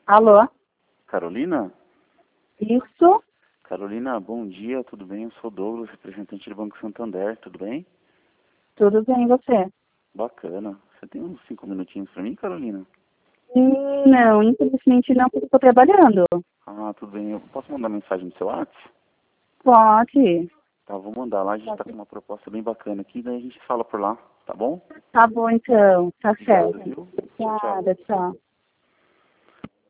Alô? Carolina? Isso? Carolina, bom dia, tudo bem? Eu sou o Douglas, representante do Banco Santander, tudo bem? Tudo bem, e você? Bacana. Você tem uns 5 minutinhos para mim, Carolina? Não, infelizmente não, porque estou trabalhando. Ah, tudo bem. Eu posso mandar mensagem no seu WhatsApp? Pode. Tá, vou mandar lá. A gente tá com uma proposta bem bacana aqui, daí a gente fala por lá, tá bom? Tá bom, então. Tá Obrigado, certo. viu? Tchau, tchau. Obrigada, tchau.